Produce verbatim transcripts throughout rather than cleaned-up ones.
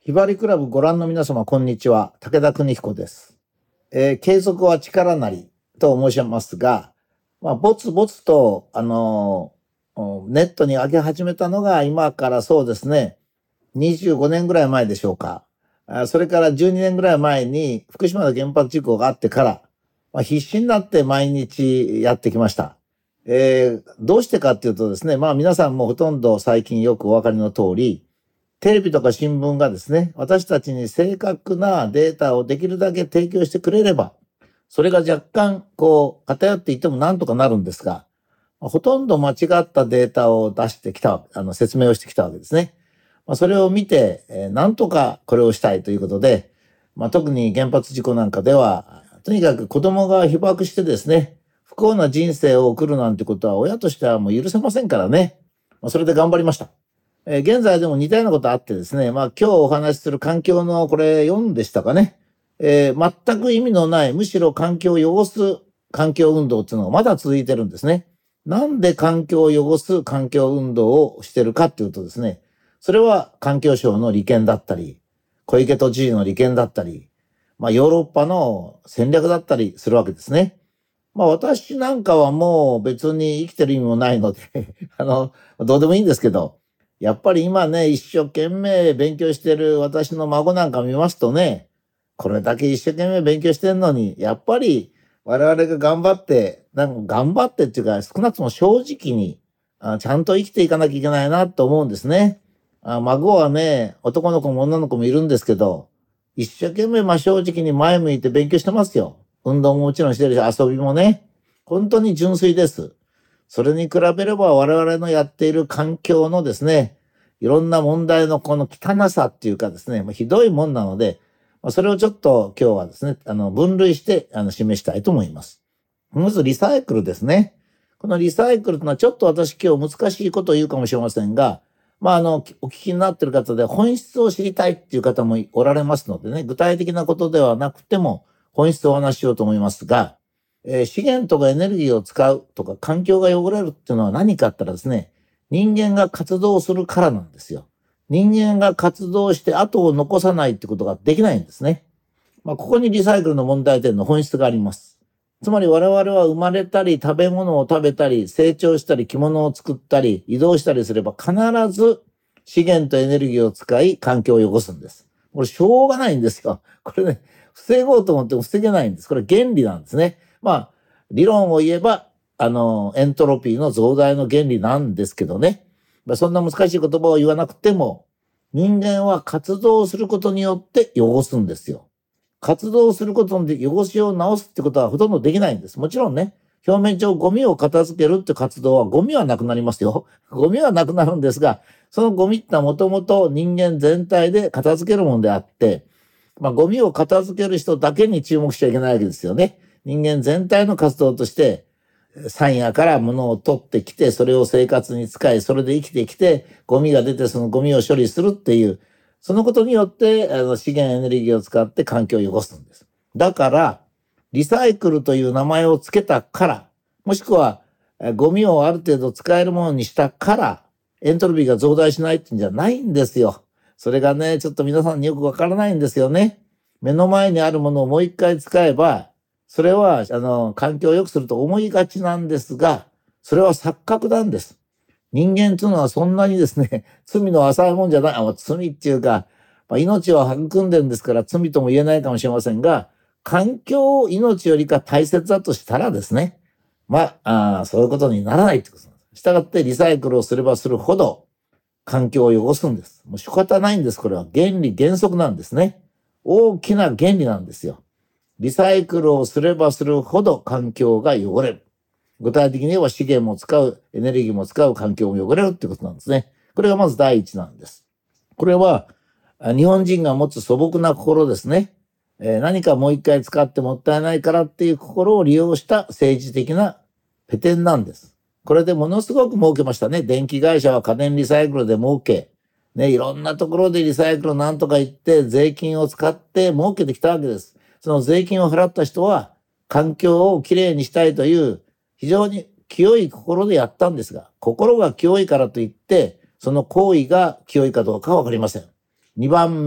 ひばりクラブご覧の皆様、こんにちは。武田邦彦です。えー、継続は力なりと申しますが、まあ、ぼつぼつと、あのー、ネットに上げ始めたのが今からそうですね、にじゅうごねんぐらい前でしょうか。それからじゅうにねんぐらい前に福島の原発事故があってから、まあ、必死になって毎日やってきました。えー、どうしてかっていうとですね、まあ皆さんもほとんど最近よくお分かりの通り、テレビとか新聞がですね、私たちに正確なデータをできるだけ提供してくれれば、それが若干こう偏っていてもなんとかなるんですが、ほとんど間違ったデータを出してきた、あの説明をしてきたわけですね。まあ、それを見て、えー、なんとかこれをしたいということで、まあ、特に原発事故なんかでは、とにかく子供が被爆してですね、不幸な人生を送るなんてことは親としてはもう許せませんからね。まあ、それで頑張りました。えー、現在でも似たようなことあってですね、まあ今日お話しする環境のこれよんでしたかね。えー、全く意味のない、むしろ環境を汚す環境運動っていうのがまだ続いてるんですね。なんで環境を汚す環境運動をしてるかっていうとですね、それは環境省の利権だったり、小池都知事の利権だったり、まあヨーロッパの戦略だったりするわけですね。まあ私なんかはもう別に生きてる意味もないのであの、どうでもいいんですけど、やっぱり今ね、一生懸命勉強してる私の孫なんか見ますとね、これだけ一生懸命勉強してんのに、やっぱり我々が頑張って、なんか頑張ってっていうか、少なくとも正直に、あちゃんと生きていかなきゃいけないなと思うんですね。あ孫はね、男の子も女の子もいるんですけど、一生懸命真正直に前向いて勉強してますよ。運動ももちろんしてるし、遊びもね。本当に純粋です。それに比べれば我々のやっている環境のですね、いろんな問題のこの汚さっていうかですね、ひどいもんなので、それをちょっと今日はですね、あの分類してあの示したいと思います。まずリサイクルですね。このリサイクルというのはちょっと私今日難しいことを言うかもしれませんが、まああの、お聞きになっている方で本質を知りたいっていう方もおられますのでね、具体的なことではなくても本質をお話ししようと思いますが、えー、資源とかエネルギーを使うとか環境が汚れるっていうのは何かって言ったらですね、人間が活動するからなんですよ。人間が活動して後を残さないってことができないんですね。まあ、ここにリサイクルの問題点の本質があります。つまり我々は生まれたり食べ物を食べたり成長したり着物を作ったり移動したりすれば必ず資源とエネルギーを使い環境を汚すんです。これしょうがないんですよ。これね、防ごうと思っても防げないんです。これ原理なんですね。まあ、理論を言えば、あの、エントロピーの増大の原理なんですけどね。まあ、そんな難しい言葉を言わなくても、人間は活動することによって汚すんですよ。活動することで汚しを直すってことはほとんどできないんです。もちろんね、表面上ゴミを片付けるって活動はゴミはなくなりますよ。ゴミはなくなるんですが、そのゴミってのはもともと人間全体で片付けるものであって、まあゴミを片付ける人だけに注目しちゃいけないわけですよね。人間全体の活動として、山野から物を取ってきて、それを生活に使い、それで生きてきて、ゴミが出てそのゴミを処理するっていう、そのことによって、あの資源エネルギーを使って環境を汚すんです。だから、リサイクルという名前をつけたから、もしくは、ゴミをある程度使えるものにしたから、エントロピーが増大しないってんじゃないんですよ。それがね、ちょっと皆さんによくわからないんですよね。目の前にあるものをもう一回使えば、それは、あの、環境を良くすると思いがちなんですが、それは錯覚なんです。人間というのはそんなにですね、罪の浅いもんじゃない、あ罪っていうか、まあ、命を育んでるんですから罪とも言えないかもしれませんが、環境を命よりか大切だとしたらですね、まあ、あそういうことにならないってことなんです。したがってリサイクルをすればするほど、環境を汚すんです。もう仕方ないんです。これは原理原則なんですね。大きな原理なんですよ。リサイクルをすればするほど環境が汚れる。具体的に言えば資源も使う、エネルギーも使う、環境も汚れるってことなんですね。これがまず第一なんです。これは日本人が持つ素朴な心ですね。えー、何かもう一回使ってもったいないからっていう心を利用した政治的なペテンなんです。これでものすごく儲けましたね。電気会社は家電リサイクルで儲け、ね、いろんなところでリサイクルなんとか言って税金を使って儲けてきたわけです。その税金を払った人は環境をきれいにしたいという非常に清い心でやったんですが、心が清いからといって、その行為が清いかどうかはわかりません。にばんめ、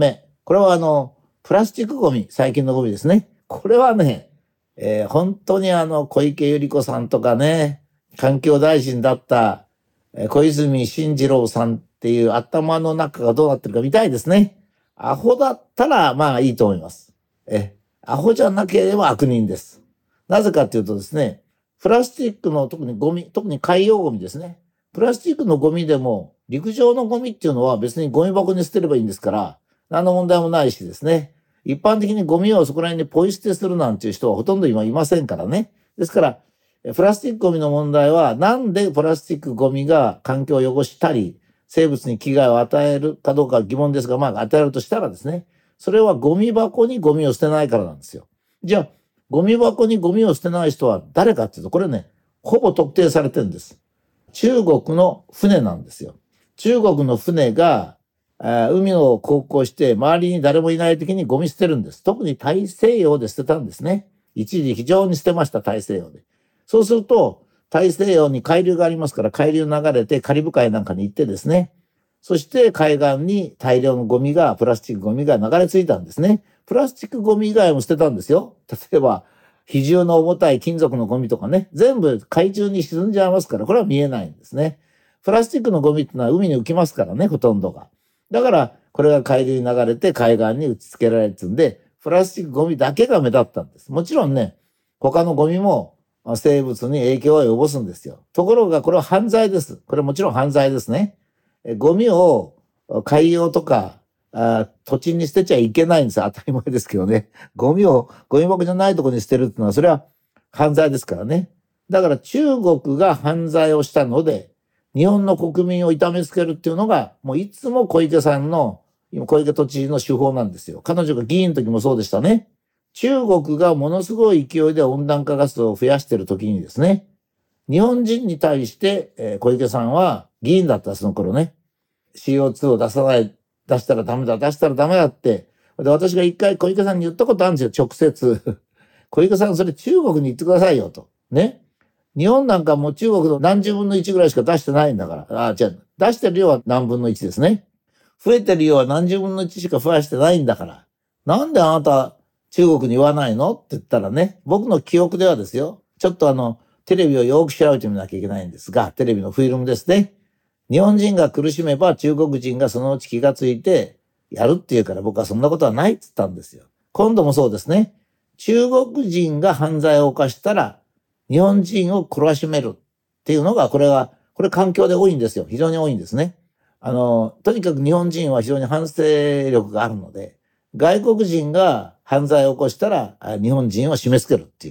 これはあの、プラスチックゴミ、最近のゴミですね。これはね、えー本当にあの、小池百合子さんとかね、環境大臣だった、えー小泉進次郎さんっていう頭の中がどうなってるか見たいですね。アホだったらまあいいと思います。え、アホじゃなければ悪人です。なぜかっていうとですね、プラスチックの特にゴミ、特に海洋ゴミですね。プラスチックのゴミでも、陸上のゴミっていうのは別にゴミ箱に捨てればいいんですから、何の問題もないしですね。一般的にゴミをそこら辺にポイ捨てするなんていう人はほとんど今いませんからね。ですから、プラスチックゴミの問題は、なんでプラスチックゴミが環境を汚したり、生物に危害を与えるかどうかは疑問ですが、まあ与えるとしたらですね、それはゴミ箱にゴミを捨てないからなんですよ。じゃあ、ゴミ箱にゴミを捨てない人は誰かっていうと、これね、ほぼ特定されてるんです。中国の船なんですよ。中国の船が、あ海を航行して周りに誰もいない時にゴミ捨てるんです。特に大西洋で捨てたんですね。一時非常に捨てました、大西洋で。そうすると、大西洋に海流がありますから、海流流れてカリブ海なんかに行ってですね。そして海岸に大量のゴミが、プラスチックゴミが流れ着いたんですね。プラスチックゴミ以外も捨てたんですよ。例えば、比重の重たい金属のゴミとかね、全部海中に沈んじゃいますから、これは見えないんですね。プラスチックのゴミってのは海に浮きますからね、ほとんどが。だから、これが海流に流れて海岸に打ち付けられてるんで、プラスチックゴミだけが目立ったんです。もちろんね、他のゴミも生物に影響を及ぼすんですよ。ところが、これは犯罪です。これはもちろん犯罪ですね。ゴミを海洋とかあ土地に捨てちゃいけないんです。当たり前ですけどね。ゴミをゴミ箱じゃないところに捨てるっていうのは、それは犯罪ですからね。だから中国が犯罪をしたので、日本の国民を痛めつけるっていうのが、もういつも小池さんの、今小池都知事の手法なんですよ。彼女が議員の時もそうでしたね。中国がものすごい勢いで温暖化ガスを増やしている時にですね、日本人に対して、えー小池さんは議員だったその頃ね。シーオーツー を出さない、出したらダメだ、出したらダメだって。で、私が一回小池さんに言ったことあるんですよ、直接。小池さん、それ中国に言ってくださいよ、と。ね。日本なんかもう中国の何十分の一ぐらいしか出してないんだから。あ、じゃあ、出してる量は何分の一ですね。増えてる量は何十分の一しか増やしてないんだから。なんであなた中国に言わないのって言ったらね、僕の記憶ではですよ。ちょっとあの、テレビをよく調べてみなきゃいけないんですが、テレビのフィルムですね。日本人が苦しめば中国人がそのうち気がついてやるっていうから僕はそんなことはないって言ったんですよ。今度もそうですね。中国人が犯罪を犯したら日本人を懲らしめるっていうのが、これは、これ環境で多いんですよ。非常に多いんですね。あの、とにかく日本人は非常に反省力があるので、外国人が犯罪を起こしたら日本人を締め付けるっていう。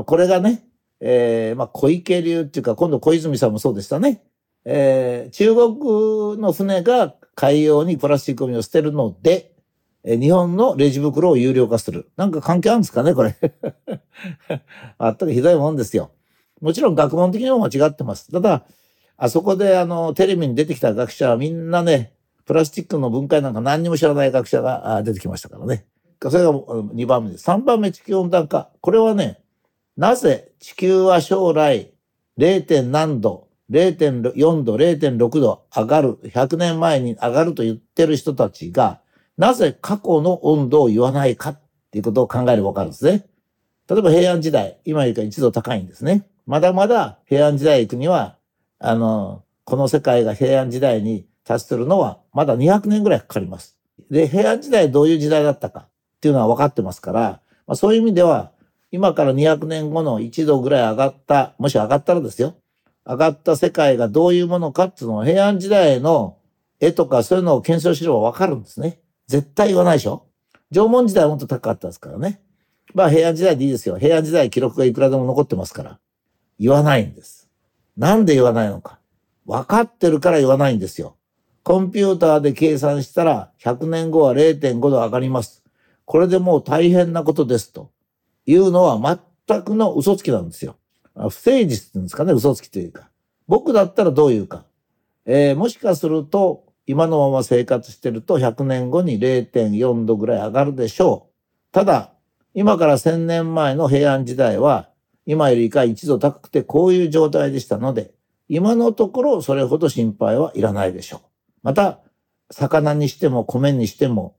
これがね、えー、まあ小池流っていうか、今度小泉さんもそうでしたね。えー、中国の船が海洋にプラスチックゴミを捨てるので、えー日本のレジ袋を有料化する。なんか関係あるんですかね、これ。あったくひどいもんですよ。もちろん学問的にも間違ってます。ただ、あそこであの、テレビに出てきた学者はみんなね、プラスチックの分解なんか何にも知らない学者があ出てきましたからね。それがにばんめです。さんばんめ、地球温暖化。これはね、なぜ地球は将来 れい. 何度、れいてんよん 度、れいてんろくど上がる、ひゃくねんまえに上がると言ってる人たちが、なぜ過去の温度を言わないかっていうことを考えればわかるんですね。例えば平安時代、今よりかいちど高いんですね。まだまだ平安時代行くには、あの、この世界が平安時代に達するのはまだにひゃくねんぐらいかかります。で、平安時代どういう時代だったかっていうのは分かってますから、まあ、そういう意味では、今からにひゃくねんごのいちどぐらい上がった、もし上がったらですよ。上がった世界がどういうものかっていうのを平安時代の絵とかそういうのを検証しれば分かるんですね。絶対言わないでしょ。縄文時代はもっと高かったですからね。まあ平安時代でいいですよ。平安時代記録がいくらでも残ってますから。言わないんです。なんで言わないのか。分かってるから言わないんですよ。コンピューターで計算したらひゃくねんごは れいてんごど上がります。これでもう大変なことですというのは全くの嘘つきなんですよ。不誠実っていうんですかね、嘘つきというか。僕だったらどう言うか。えー、もしかすると今のまま生活してるとひゃくねんごに れいてんよん 度ぐらい上がるでしょう。ただ、今からせんねんまえの平安時代は今よりかいちど高くてこういう状態でしたので、今のところそれほど心配はいらないでしょう。また、魚にしても米にしても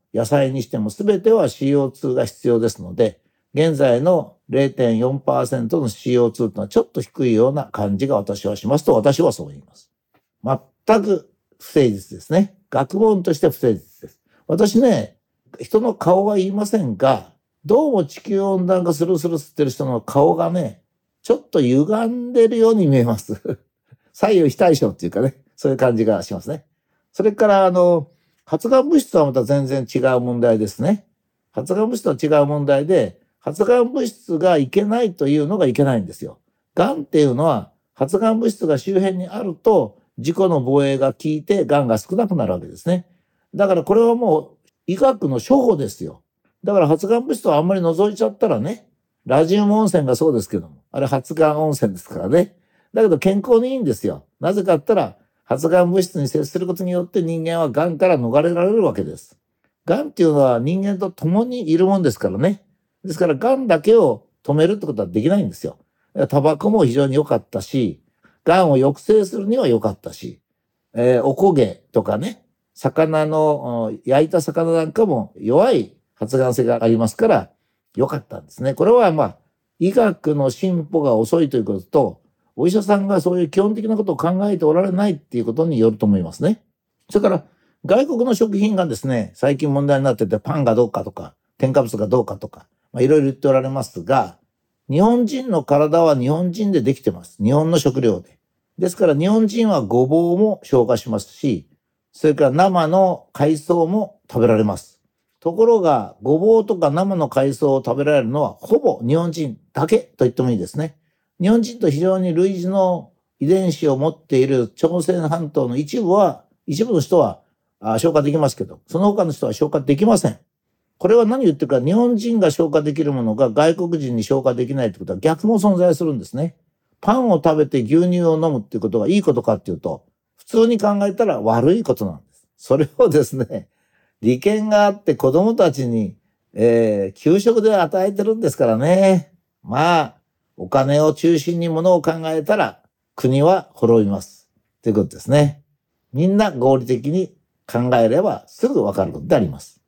野菜にしても全ては シーオーツー が必要ですので、現在の れいてんよんパーセント の シーオーツー というのはちょっと低いような感じが私はしますと、私はそう言います。全く不誠実ですね。学問として不誠実です。私ね、人の顔は言いませんが、どうも地球温暖化するするすってる人の顔がね、ちょっと歪んでるように見えます。左右非対称っていうかね、そういう感じがしますね。それから、あの、発がん物質はまた全然違う問題ですね。発がん物質とは違う問題で、発がん物質がいけないというのがいけないんですよ。がんっていうのは、発がん物質が周辺にあると、自己の防衛が効いて、がんが少なくなるわけですね。だからこれはもう、医学の処方ですよ。だから発がん物質をあんまり除いちゃったらね、ラジウム温泉がそうですけども、あれ発がん温泉ですからね。だけど健康にいいんですよ。なぜかって言ったら、発がん物質に接することによって人間はがんから逃れられるわけです。がんっていうのは人間と共にいるもんですからね。ですからがんだけを止めるってことはできないんですよ。タバコも非常に良かったし、がんを抑制するには良かったし、えー、おこげとかね、魚の、焼いた魚なんかも弱い発がん性がありますから良かったんですね。これはまあ、医学の進歩が遅いということと、お医者さんがそういう基本的なことを考えておられないっていうことによると思いますね。それから、外国の食品がですね、最近問題になってて、パンがどうかとか、添加物がどうかとか、まあ、いろいろ言っておられますが、日本人の体は日本人でできてます。日本の食料で。ですから日本人はごぼうも消化しますし、それから生の海藻も食べられます。ところが、ごぼうとか生の海藻を食べられるのはほぼ日本人だけと言ってもいいですね。日本人と非常に類似の遺伝子を持っている朝鮮半島の一部は、一部の人は消化できますけど、その他の人は消化できません。これは何言ってるか、日本人が消化できるものが外国人に消化できないってことは逆も存在するんですね。パンを食べて牛乳を飲むっていうことがいいことかっていうと、普通に考えたら悪いことなんです。それをですね、利権があって子供たちに、えー、給食で与えてるんですからね。まあ、お金を中心にものを考えたら国は滅びます。ということですね。みんな合理的に考えればすぐわかることであります。